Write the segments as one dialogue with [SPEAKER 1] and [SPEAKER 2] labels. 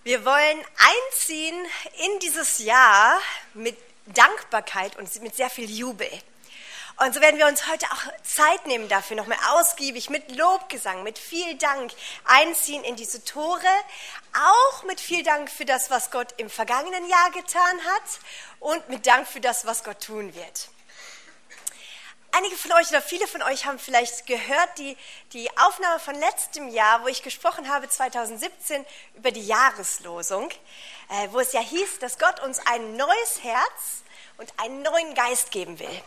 [SPEAKER 1] Wir wollen einziehen in dieses Jahr mit Dankbarkeit und mit sehr viel Jubel. Und so werden wir uns heute auch Zeit nehmen dafür, nochmal ausgiebig mit Lobgesang, mit viel Dank einziehen in diese Tore. Auch mit viel Dank für das, was Gott im vergangenen Jahr getan hat und mit Dank für das, was Gott tun wird. Einige von euch oder viele von euch haben vielleicht gehört, die Aufnahme von letztem Jahr, wo ich gesprochen habe, 2017, über die Jahreslosung, wo es ja hieß, dass Gott uns ein neues Herz und einen neuen Geist geben will.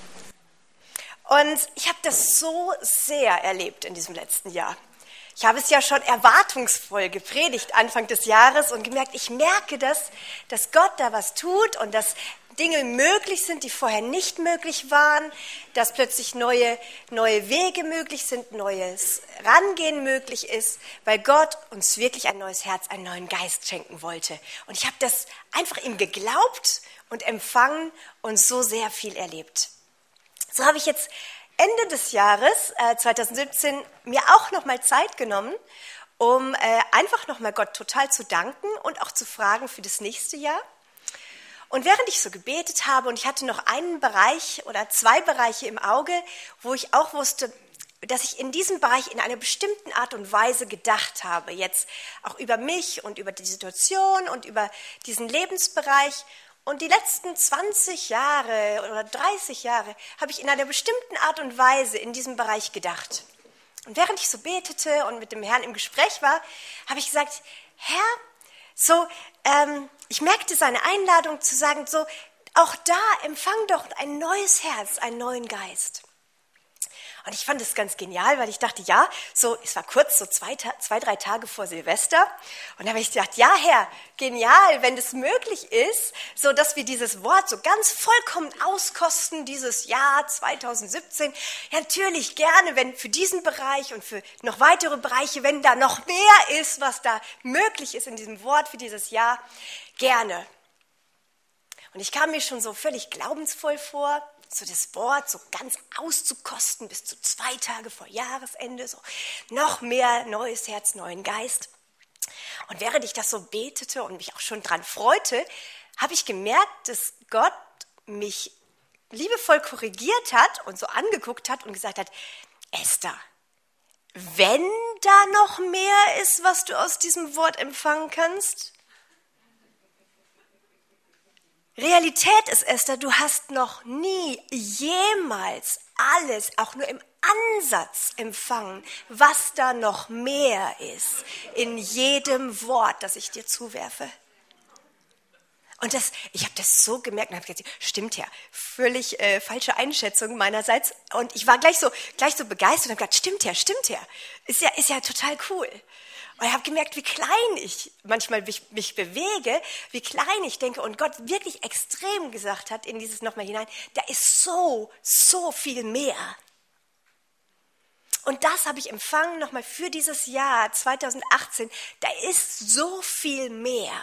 [SPEAKER 1] Und ich habe das so sehr erlebt in diesem letzten Jahr. Ich habe es ja schon erwartungsvoll gepredigt Anfang des Jahres und gemerkt, ich merke das, dass Gott da was tut und dass Dinge möglich sind, die vorher nicht möglich waren, dass plötzlich neue Wege möglich sind, neues Rangehen möglich ist, weil Gott uns wirklich ein neues Herz, einen neuen Geist schenken wollte. Und ich habe das einfach ihm geglaubt und empfangen und so sehr viel erlebt. So habe ich jetzt Ende des Jahres 2017 mir auch nochmal Zeit genommen, um einfach nochmal Gott total zu danken und auch zu fragen für das nächste Jahr. Und während ich so gebetet habe und ich hatte noch einen Bereich oder zwei Bereiche im Auge, wo ich auch wusste, dass ich in diesem Bereich in einer bestimmten Art und Weise gedacht habe, jetzt auch über mich und über die Situation und über diesen Lebensbereich. Und die letzten 20 Jahre oder 30 Jahre habe ich in einer bestimmten Art und Weise in diesem Bereich gedacht. Und während ich so betete und mit dem Herrn im Gespräch war, habe ich gesagt, Herr, ich merkte seine Einladung zu sagen, so, auch da empfang doch ein neues Herz, einen neuen Geist. Und ich fand das ganz genial, weil ich dachte, ja, so, es war kurz, so zwei, 3 Tage vor Silvester. Und da habe ich gedacht, ja, Herr, genial, wenn das möglich ist, so dass wir dieses Wort so ganz vollkommen auskosten, dieses Jahr 2017. Ja, natürlich gerne, wenn für diesen Bereich und für noch weitere Bereiche, wenn da noch mehr ist, was da möglich ist in diesem Wort für dieses Jahr, gerne. Und ich kam mir schon so völlig glaubensvoll vor, so das Wort so ganz auszukosten bis zu 2 Tage vor Jahresende, so noch mehr neues Herz, neuen Geist. Und während ich das so betete und mich auch schon dran freute, habe ich gemerkt, dass Gott mich liebevoll korrigiert hat und so angeguckt hat und gesagt hat, Esther, wenn da noch mehr ist, was du aus diesem Wort empfangen kannst, Realität ist, Esther, du hast noch nie jemals alles, auch nur im Ansatz empfangen, was da noch mehr ist in jedem Wort, das ich dir zuwerfe. Und ich habe das so gemerkt und habe gesagt, stimmt ja, völlig falsche Einschätzung meinerseits. Und ich war gleich so begeistert und habe gesagt, stimmt ja, ist ja total cool. Und ich habe gemerkt, wie klein ich manchmal mich bewege, wie klein ich denke und Gott wirklich extrem gesagt hat in dieses nochmal hinein, da ist so viel mehr. Und das habe ich empfangen nochmal für dieses Jahr 2018, da ist so viel mehr.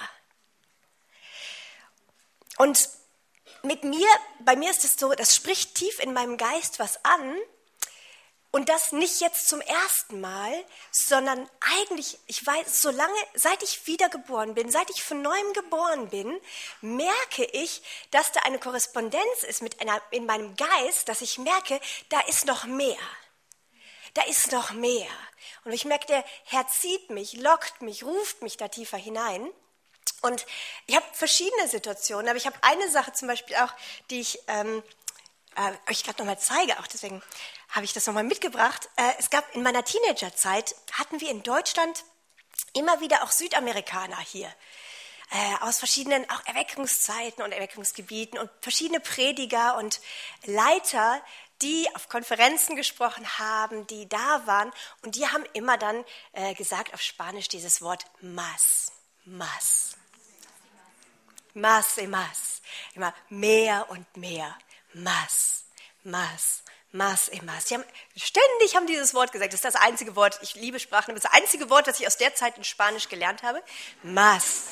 [SPEAKER 1] Und bei mir ist es so, das spricht tief in meinem Geist was an. Und das nicht jetzt zum ersten Mal, sondern eigentlich, ich weiß, seit ich wiedergeboren bin, seit ich von neuem geboren bin, merke ich, dass da eine Korrespondenz ist in meinem Geist, dass ich merke, da ist noch mehr. Da ist noch mehr. Und ich merke, der Herr zieht mich, lockt mich, ruft mich da tiefer hinein. Und ich habe verschiedene Situationen, aber ich habe eine Sache zum Beispiel auch, die ich euch gerade nochmal zeige, auch deswegen habe ich das nochmal mitgebracht. Es gab in meiner Teenagerzeit, hatten wir in Deutschland immer wieder auch Südamerikaner hier, aus verschiedenen auch Erweckungszeiten und Erweckungsgebieten und verschiedene Prediger und Leiter, die auf Konferenzen gesprochen haben, die da waren und die haben immer dann gesagt auf Spanisch dieses Wort más. Immer mehr und mehr. Más. Ständig haben dieses Wort gesagt. Das ist das einzige Wort, ich liebe Sprachen, das ist das einzige Wort, das ich aus der Zeit in Spanisch gelernt habe. Más.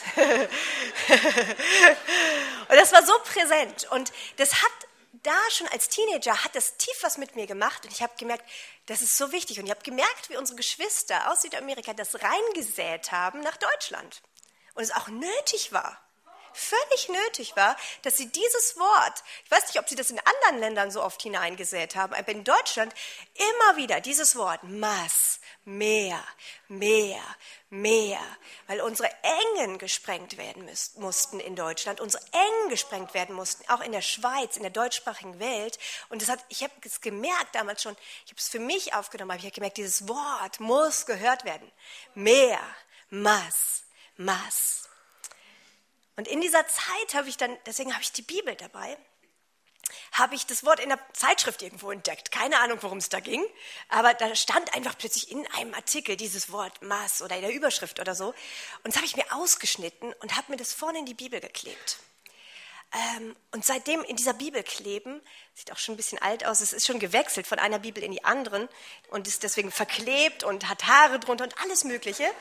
[SPEAKER 1] Und das war so präsent. Und das hat da schon als Teenager, hat das tief was mit mir gemacht. Und ich habe gemerkt, das ist so wichtig. Und ich habe gemerkt, wie unsere Geschwister aus Südamerika das reingesät haben nach Deutschland. und es auch nötig war, völlig nötig war, dass sie dieses Wort, ich weiß nicht, ob sie das in anderen Ländern so oft hineingesät haben, aber in Deutschland immer wieder dieses Wort, Maß, mehr, mehr, mehr, weil unsere Engen gesprengt werden mussten in Deutschland, unsere Engen gesprengt werden mussten, auch in der Schweiz, in der deutschsprachigen Welt. Und ich habe es gemerkt damals schon, ich habe es für mich aufgenommen, aber ich habe gemerkt, dieses Wort muss gehört werden. Mehr, Maß, Maß. Und in dieser Zeit habe ich dann, deswegen habe ich die Bibel dabei, habe ich das Wort in der Zeitschrift irgendwo entdeckt. Keine Ahnung, worum es da ging, aber da stand einfach plötzlich in einem Artikel dieses Wort Maß oder in der Überschrift oder so. Und das habe ich mir ausgeschnitten und habe mir das vorne in die Bibel geklebt. Und seitdem in dieser Bibel kleben, sieht auch schon ein bisschen alt aus, es ist schon gewechselt von einer Bibel in die anderen und ist deswegen verklebt und hat Haare drunter und alles Mögliche.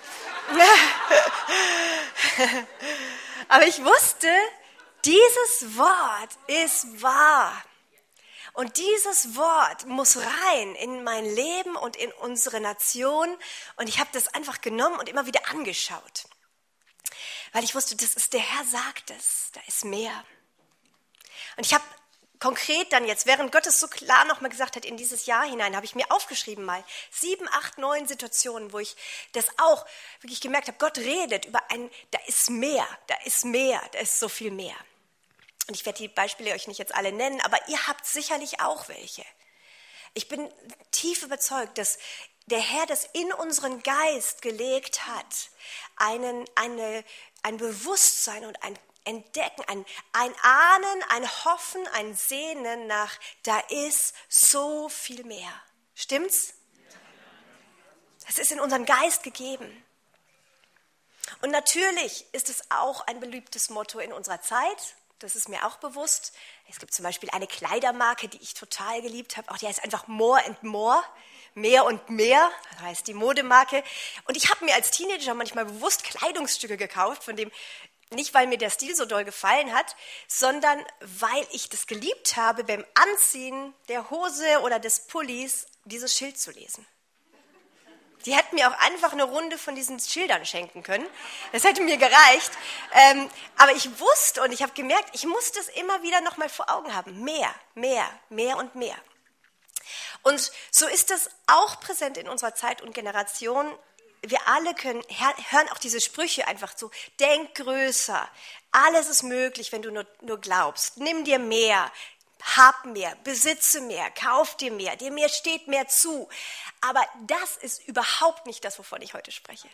[SPEAKER 1] Aber ich wusste, dieses Wort ist wahr. Und dieses Wort muss rein in mein Leben und in unsere Nation. Und ich habe das einfach genommen und immer wieder angeschaut. Weil ich wusste, das ist der Herr sagt es, da ist mehr. Und ich habe konkret dann jetzt, während Gott es so klar nochmal gesagt hat, in dieses Jahr hinein, habe ich mir aufgeschrieben mal 7, 8, 9 Situationen, wo ich das auch wirklich gemerkt habe, Gott redet über da ist mehr, da ist mehr, da ist so viel mehr. Und ich werde die Beispiele euch nicht jetzt alle nennen, aber ihr habt sicherlich auch welche. Ich bin tief überzeugt, dass der Herr das in unseren Geist gelegt hat, ein Bewusstsein und ein Entdecken, ein Ahnen, ein Hoffen, ein Sehnen nach, da ist so viel mehr. Stimmt's? Das ist in unseren Geist gegeben. Und natürlich ist es auch ein beliebtes Motto in unserer Zeit. Das ist mir auch bewusst. Es gibt zum Beispiel eine Kleidermarke, die ich total geliebt habe. Auch die heißt einfach More and More. Mehr und mehr, das heißt die Modemarke. Und ich habe mir als Teenager manchmal bewusst Kleidungsstücke gekauft, von dem nicht, weil mir der Stil so doll gefallen hat, sondern weil ich das geliebt habe, beim Anziehen der Hose oder des Pullis dieses Schild zu lesen. Die hätten mir auch einfach eine Runde von diesen Schildern schenken können. Das hätte mir gereicht. Aber ich wusste und ich habe gemerkt, ich muss das immer wieder noch mal vor Augen haben. Mehr, mehr, mehr und mehr. Und so ist das auch präsent in unserer Zeit und Generation. Wir alle hören auch diese Sprüche einfach so, denk größer, alles ist möglich, wenn du nur glaubst. Nimm dir mehr, hab mehr, besitze mehr, kauf dir mehr steht mehr zu. Aber das ist überhaupt nicht das, wovon ich heute spreche.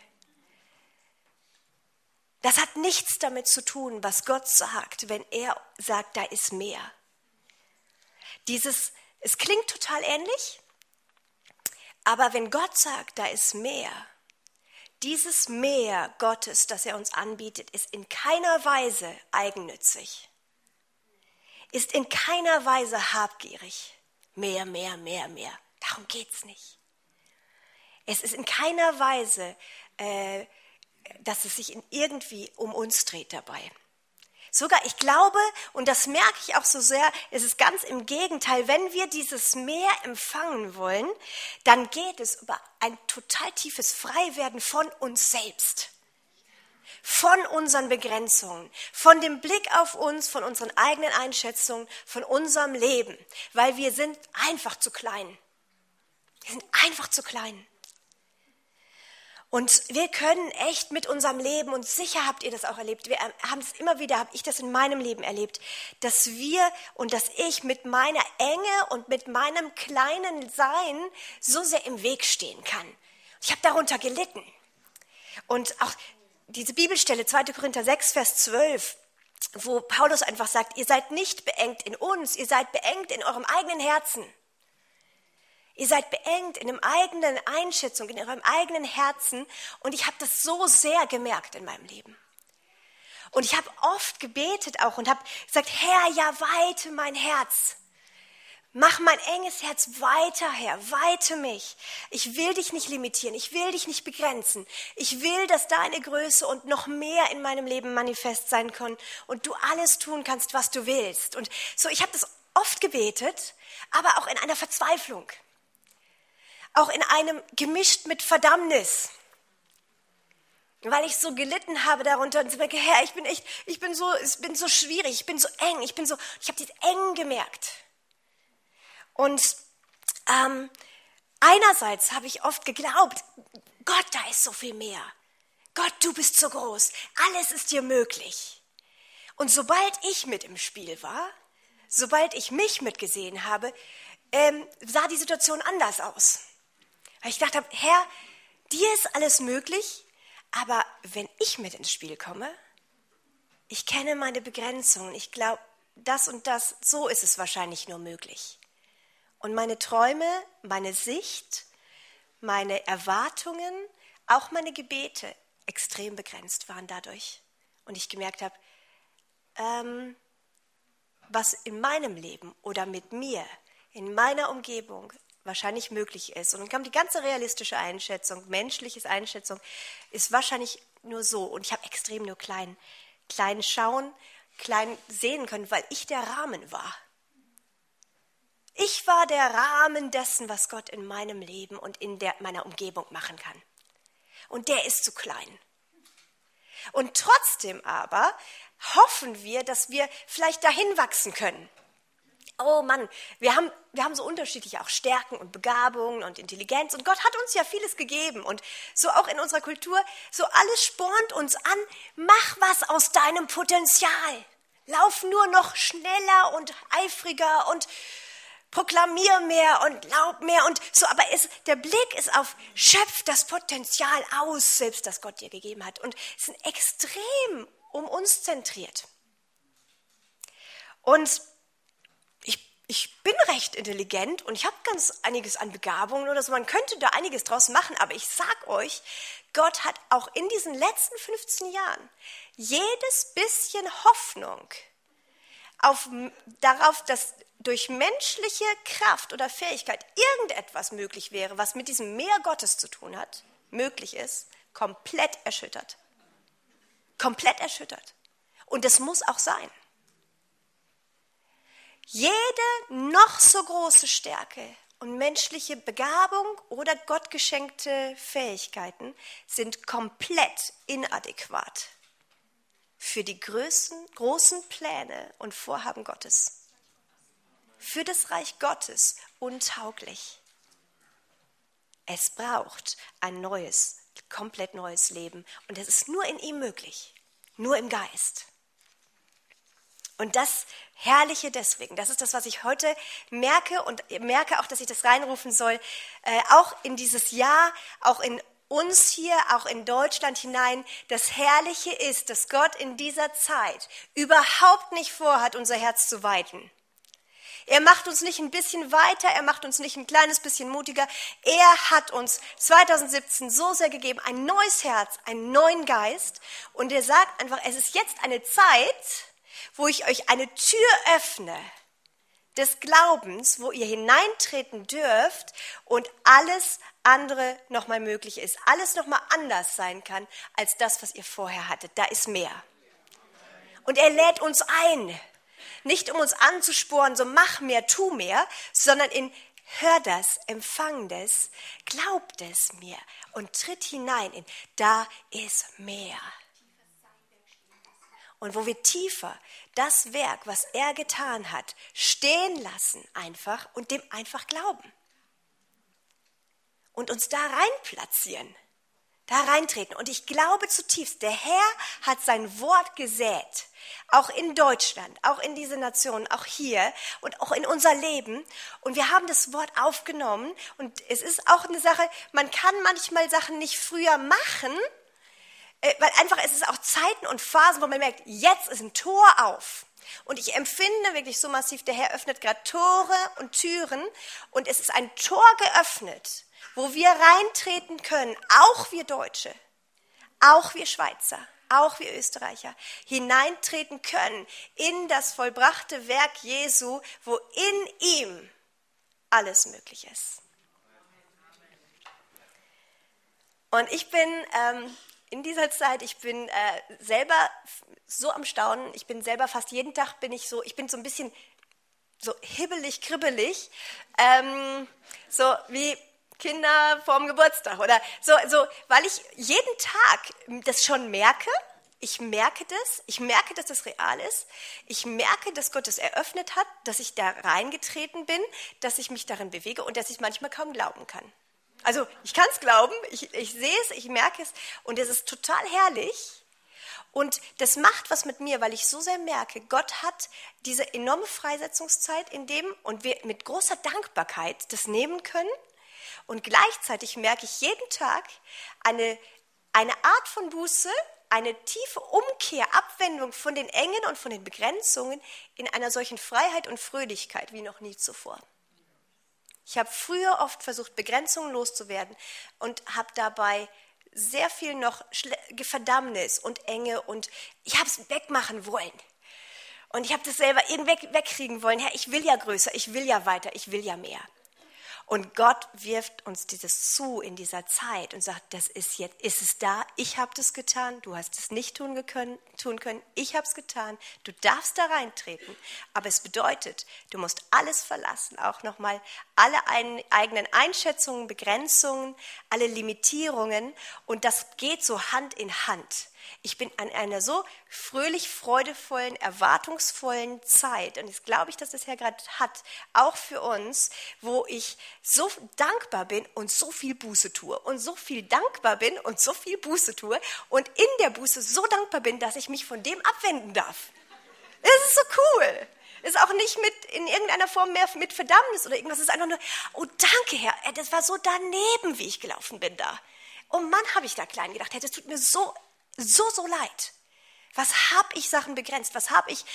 [SPEAKER 1] Das hat nichts damit zu tun, was Gott sagt, wenn er sagt, da ist mehr. Es klingt total ähnlich, aber wenn Gott sagt, da ist mehr, dieses Mehr Gottes, das er uns anbietet, ist in keiner Weise eigennützig, ist in keiner Weise habgierig. Mehr, mehr, mehr, mehr. Darum geht's nicht. Es ist in keiner Weise, dass es sich irgendwie um uns dreht dabei. Sogar, ich glaube, und das merke ich auch so sehr, es ist ganz im Gegenteil, wenn wir dieses Mehr empfangen wollen, dann geht es über ein total tiefes Freiwerden von uns selbst, von unseren Begrenzungen, von dem Blick auf uns, von unseren eigenen Einschätzungen, von unserem Leben, weil wir sind einfach zu klein. Wir sind einfach zu klein. Und wir können echt mit unserem Leben, und sicher habt ihr das auch erlebt, wir haben es immer wieder, habe ich das in meinem Leben erlebt, dass wir und dass ich mit meiner Enge und mit meinem kleinen Sein so sehr im Weg stehen kann. Ich habe darunter gelitten. Und auch diese Bibelstelle, 2. Korinther 6, Vers 12, wo Paulus einfach sagt, ihr seid nicht beengt in uns, ihr seid beengt in eurem eigenen Herzen. Ihr seid beengt in einer eigenen Einschätzung, in eurem eigenen Herzen. Und ich habe das so sehr gemerkt in meinem Leben. Und ich habe oft gebetet auch und habe gesagt, Herr, ja, weite mein Herz. Mach mein enges Herz weiter, Herr, weite mich. Ich will dich nicht limitieren, ich will dich nicht begrenzen. Ich will, dass deine Größe und noch mehr in meinem Leben manifest sein kann und du alles tun kannst, was du willst. Und so, ich habe das oft gebetet, aber auch in einer Verzweiflung. Auch in einem gemischt mit Verdammnis. weil ich so gelitten habe darunter und so denke, Herr, ich bin so schwierig, ich bin so eng, ich habe dieses eng gemerkt. Und einerseits habe ich oft geglaubt, Gott, da ist so viel mehr. Gott, du bist so groß, alles ist dir möglich. Und sobald ich mit im Spiel war, sobald ich mich mitgesehen habe, sah die Situation anders aus. Weil ich dachte, Herr, dir ist alles möglich, aber wenn ich mit ins Spiel komme, ich kenne meine Begrenzungen, ich glaube, das und das, so ist es wahrscheinlich nur möglich. Und meine Träume, meine Sicht, meine Erwartungen, auch meine Gebete extrem begrenzt waren dadurch. Und ich gemerkt habe, was in meinem Leben oder mit mir, in meiner Umgebung wahrscheinlich möglich ist. Und dann kam die ganze realistische Einschätzung, menschliche Einschätzung, ist wahrscheinlich nur so. Und ich habe extrem nur klein schauen, klein sehen können, weil ich der Rahmen war. Ich war der Rahmen dessen, was Gott in meinem Leben und in meiner Umgebung machen kann. Und der ist zu klein. Und trotzdem aber hoffen wir, dass wir vielleicht dahin wachsen können. Oh Mann, wir haben so unterschiedliche auch Stärken und Begabungen und Intelligenz. Und Gott hat uns ja vieles gegeben. Und so auch in unserer Kultur, so alles spornt uns an. Mach was aus deinem Potenzial. Lauf nur noch schneller und eifriger und proklamier mehr und glaub mehr und so, aber der Blick ist auf, schöpf das Potenzial aus, selbst das Gott dir gegeben hat, und sind extrem um uns zentriert. Und ich bin recht intelligent und ich habe ganz einiges an Begabungen oder so, man könnte da einiges draus machen, aber ich sag euch, Gott hat auch in diesen letzten 15 Jahren jedes bisschen Hoffnung darauf, dass durch menschliche Kraft oder Fähigkeit irgendetwas möglich wäre, was mit diesem Meer Gottes zu tun hat, möglich ist, komplett erschüttert. Komplett erschüttert. Und das muss auch sein. Jede noch so große Stärke und menschliche Begabung oder gottgeschenkte Fähigkeiten sind komplett inadäquat für die großen Pläne und Vorhaben Gottes. Für das Reich Gottes untauglich. Es braucht ein neues, komplett neues Leben. Und es ist nur in ihm möglich. Nur im Geist. Und das Herrliche deswegen, das ist das, was ich heute merke und merke auch, dass ich das reinrufen soll, auch in dieses Jahr, auch in uns hier, auch in Deutschland hinein. Das Herrliche ist, dass Gott in dieser Zeit überhaupt nicht vorhat, unser Herz zu weiten. Er macht uns nicht ein bisschen weiter, er macht uns nicht ein kleines bisschen mutiger. Er hat uns 2017 so sehr gegeben, ein neues Herz, einen neuen Geist. Und er sagt einfach, es ist jetzt eine Zeit, wo ich euch eine Tür öffne des Glaubens, wo ihr hineintreten dürft und alles andere nochmal möglich ist. Alles nochmal anders sein kann, als das, was ihr vorher hattet. Da ist mehr. Und er lädt uns ein. Nicht um uns anzusporen, so mach mehr, tu mehr, sondern hör das, empfang das, glaubt es mir und tritt hinein in, da ist mehr. Und wo wir tiefer das Werk, was er getan hat, stehen lassen einfach und dem einfach glauben. Und uns da rein platzieren, da reintreten. Und ich glaube zutiefst, der Herr hat sein Wort gesät. Auch in Deutschland, auch in diese Nation, auch hier und auch in unser Leben. Und wir haben das Wort aufgenommen. Und es ist auch eine Sache, man kann manchmal Sachen nicht früher machen, weil einfach es ist auch Zeiten und Phasen, wo man merkt, jetzt ist ein Tor auf. Und ich empfinde wirklich so massiv, der Herr öffnet gerade Tore und Türen. Und es ist ein Tor geöffnet, wo wir reintreten können, auch wir Deutsche, auch wir Schweizer, auch wir Österreicher, hineintreten können in das vollbrachte Werk Jesu, wo in ihm alles möglich ist. Und ich bin in dieser Zeit, ich bin selber so am Staunen, ich bin selber fast jeden Tag ich bin so ein bisschen so hibbelig, kribbelig, so wie Kinder vorm Geburtstag oder so, weil ich jeden Tag das schon merke. Ich merke, dass das real ist. Ich merke, dass Gott es eröffnet hat, dass ich da reingetreten bin, dass ich mich darin bewege und dass ich manchmal kaum glauben kann. Also ich kann es glauben, ich sehe es, ich merke es und es ist total herrlich. Und das macht was mit mir, weil ich so sehr merke, Gott hat diese enorme Freisetzungszeit in dem und wir mit großer Dankbarkeit das nehmen können. Und gleichzeitig merke ich jeden Tag eine Art von Buße, eine tiefe Umkehr, Abwendung von den Engen und von den Begrenzungen in einer solchen Freiheit und Fröhlichkeit wie noch nie zuvor. Ich habe früher oft versucht, Begrenzungen loszuwerden und habe dabei sehr viel noch Verdammnis und Enge und ich habe es wegmachen wollen. Und ich habe das selber irgendwie wegkriegen wollen. Herr, ich will ja größer, ich will ja weiter, ich will ja mehr. Und Gott wirft uns dieses zu in dieser Zeit und sagt, das ist jetzt, ist es da, ich habe das getan, du hast es nicht tun können, ich habe es getan, du darfst da reintreten. Aber es bedeutet, du musst alles verlassen, auch nochmal alle eigenen Einschätzungen, Begrenzungen, alle Limitierungen und das geht so Hand in Hand. Ich bin an einer so fröhlich, freudevollen, erwartungsvollen Zeit und das glaube ich, dass das Herr gerade hat, auch für uns, wo ich so dankbar bin und so viel Buße tue und so viel dankbar bin und so viel Buße tue und in der Buße so dankbar bin, dass ich mich von dem abwenden darf. Das ist so cool. Ist auch nicht in irgendeiner Form mehr mit Verdammnis oder irgendwas, es ist einfach nur, oh danke Herr, das war so daneben, wie ich gelaufen bin da. Oh Mann, habe ich da klein gedacht, das tut mir so leid. Was habe ich Sachen begrenzt? Was habe ich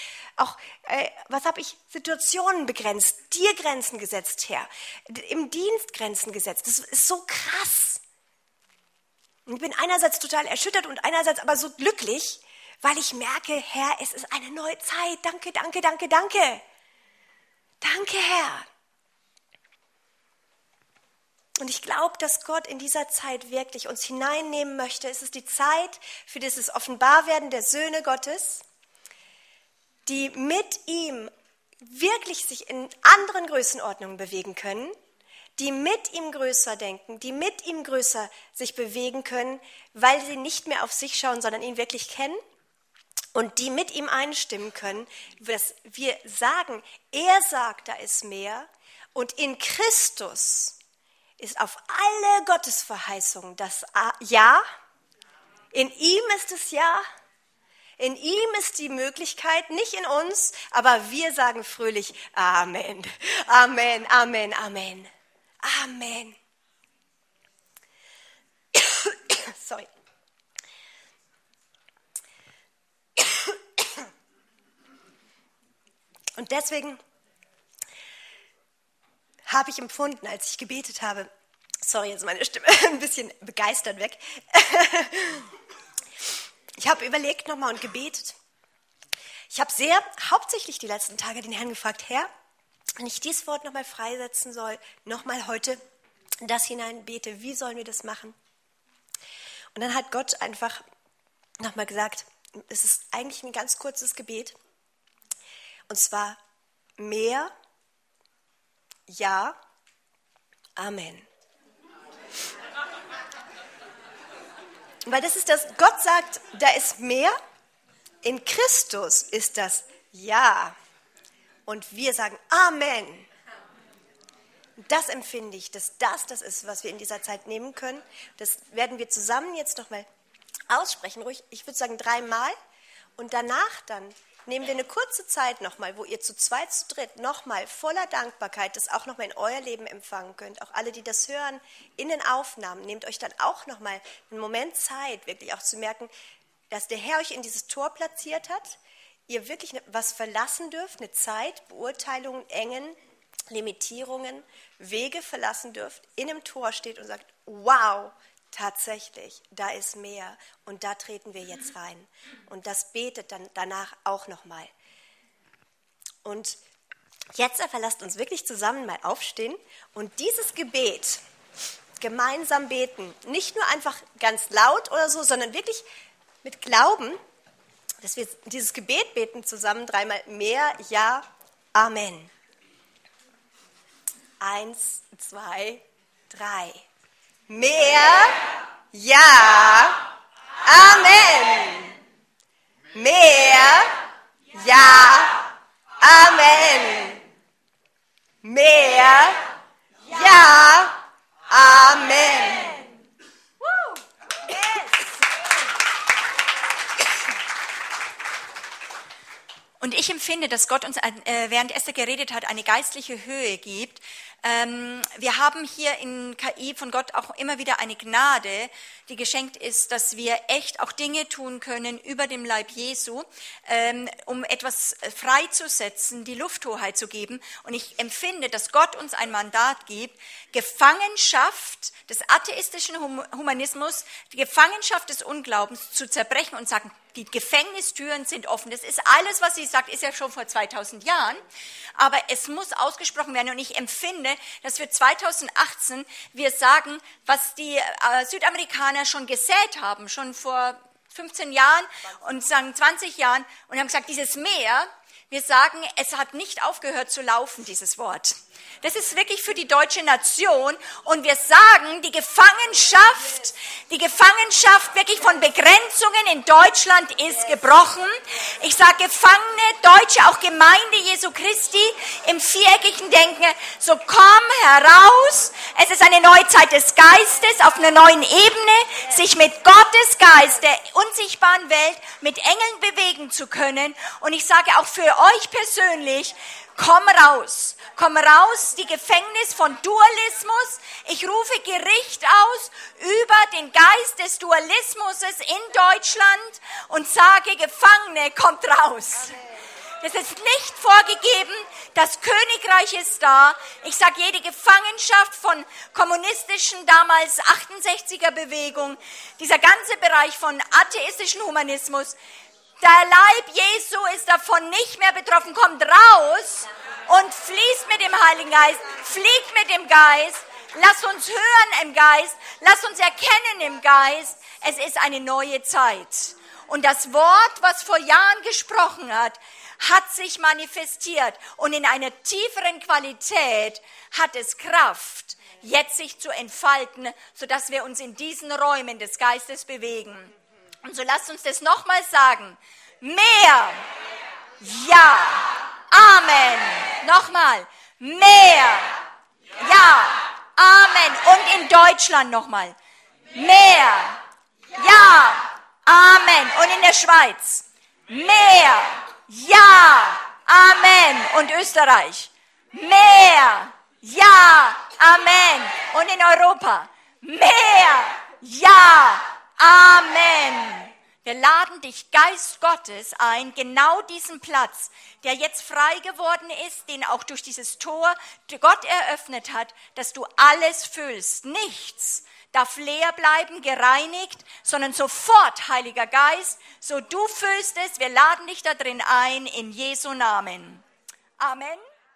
[SPEAKER 1] Situationen begrenzt? Dir Grenzen gesetzt, Herr. Im Dienst Grenzen gesetzt. Das ist so krass. Und ich bin einerseits total erschüttert und einerseits aber so glücklich, weil ich merke, Herr, es ist eine neue Zeit. Danke, danke, danke, danke. Danke, Herr. Und ich glaube, dass Gott in dieser Zeit wirklich uns hineinnehmen möchte. Es ist die Zeit für dieses Offenbarwerden der Söhne Gottes, die mit ihm wirklich sich in anderen Größenordnungen bewegen können, die mit ihm größer denken, die mit ihm größer sich bewegen können, weil sie nicht mehr auf sich schauen, sondern ihn wirklich kennen und die mit ihm einstimmen können, dass wir sagen, er sagt, da ist mehr und in Christus ist auf alle Gottesverheißungen das Ja. In ihm ist es Ja. In ihm ist die Möglichkeit, nicht in uns, aber wir sagen fröhlich Amen, Amen, Amen, Amen, Amen. Sorry. Und deswegen habe ich empfunden, als ich gebetet habe, sorry, jetzt ist meine Stimme ein bisschen begeistert weg. Ich habe überlegt nochmal und gebetet. Ich habe hauptsächlich die letzten Tage den Herrn gefragt, Herr, wenn ich dieses Wort nochmal freisetzen soll, nochmal heute in das hinein bete, wie sollen wir das machen? Und dann hat Gott einfach nochmal gesagt, es ist eigentlich ein ganz kurzes Gebet, und zwar mehr, Ja, Amen. Weil das ist das, Gott sagt, da ist mehr, in Christus ist das Ja. Und wir sagen Amen. Das empfinde ich, dass das ist, was wir in dieser Zeit nehmen können. Das werden wir zusammen jetzt nochmal aussprechen, ruhig, ich würde sagen 3-mal. Und danach dann nehmen wir eine kurze Zeit nochmal, wo ihr zu zweit, zu dritt nochmal voller Dankbarkeit das auch nochmal in euer Leben empfangen könnt. Auch alle, die das hören, in den Aufnahmen, nehmt euch dann auch nochmal einen Moment Zeit, wirklich auch zu merken, dass der Herr euch in dieses Tor platziert hat, ihr wirklich was verlassen dürft, eine Zeit, Beurteilungen, Engen, Limitierungen, Wege verlassen dürft, in einem Tor steht und sagt, wow, tatsächlich, da ist mehr und da treten wir jetzt rein. Und das betet dann danach auch nochmal. Und jetzt aber lasst uns wirklich zusammen mal aufstehen und dieses Gebet gemeinsam beten. Nicht nur einfach ganz laut oder so, sondern wirklich mit Glauben, dass wir dieses Gebet beten zusammen 3-mal mehr, Ja, Amen. 1, 2, 3. Mehr, ja, Amen. Mehr, ja, Amen. Mehr, ja, Amen.
[SPEAKER 2] Und ich empfinde, dass Gott uns, während Esther geredet hat, eine geistliche Höhe gibt. Wir haben hier in KI von Gott auch immer wieder eine Gnade, die geschenkt ist, dass wir echt auch Dinge tun können über dem Leib Jesu, um etwas freizusetzen, die Lufthoheit zu geben. Und ich empfinde, dass Gott uns ein Mandat gibt, Gefangenschaft des atheistischen Humanismus, die Gefangenschaft des Unglaubens zu zerbrechen und sagen, die Gefängnistüren sind offen. Das ist alles, was sie sagt, ist ja schon vor 2000 Jahren. Aber es muss ausgesprochen werden. Und ich empfinde, dass wir 2018, wir sagen, was die Südamerikaner schon gesät haben, schon vor 15 Jahren und sagen 20 Jahren, und haben gesagt, dieses Meer, wir sagen, es hat nicht aufgehört zu laufen, dieses Wort. Das ist wirklich für die deutsche Nation. Und wir sagen, die Gefangenschaft wirklich von Begrenzungen in Deutschland ist gebrochen. Ich sage Gefangene, Deutsche, auch Gemeinde Jesu Christi im viereckigen Denken, so komm heraus. Es ist eine neue Zeit des Geistes auf einer neuen Ebene, sich mit Gottes Geist, der unsichtbaren Welt, mit Engeln bewegen zu können. Und ich sage auch für euch persönlich, komm raus, die Gefängnis von Dualismus. Ich rufe Gericht aus über den Geist des Dualismus in Deutschland und sage, Gefangene, kommt raus. Das ist nicht vorgegeben, das Königreich ist da. Ich sage, jede Gefangenschaft von kommunistischen, damals 68er Bewegung, dieser ganze Bereich von atheistischen Humanismus, der Leib Jesu ist davon nicht mehr betroffen, kommt raus und fließt mit dem Heiligen Geist, fliegt mit dem Geist, lasst uns hören im Geist, lasst uns erkennen im Geist, es ist eine neue Zeit. Und das Wort, was vor Jahren gesprochen hat sich manifestiert und in einer tieferen Qualität hat es Kraft, jetzt sich zu entfalten, sodass wir uns in diesen Räumen des Geistes bewegen. Und so lasst uns das nochmal sagen. Mehr. Ja. Amen. Nochmal. Mehr. Ja. Amen. Und in Deutschland nochmal. Mehr. Ja. Amen. Und in der Schweiz. Mehr. Ja. Amen. Und Österreich. Mehr. Ja. Amen. Und in Europa. Mehr. Ja. Amen. Wir laden dich, Geist Gottes, ein, genau diesen Platz, der jetzt frei geworden ist, den auch durch dieses Tor Gott eröffnet hat, dass du alles füllst. Nichts darf leer bleiben, gereinigt, sondern sofort, Heiliger Geist, so du füllst es. Wir laden dich da drin ein, in Jesu Namen. Amen.